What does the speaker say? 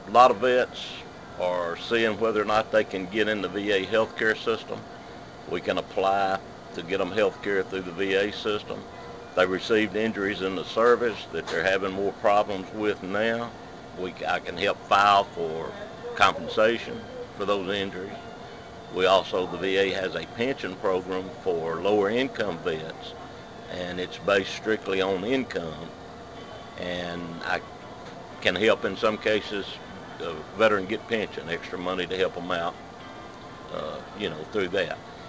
A lot of vets are seeing whether or not they can get in the VA healthcare system. We can apply to get them health care through the VA system. They received injuries in the service that they're having more problems with now. I can help file for compensation for those injuries. We also, the VA has a pension program for lower income vets, and it's based strictly on income. And I can help in some cases the veteran get pension, extra money to help them out, through that.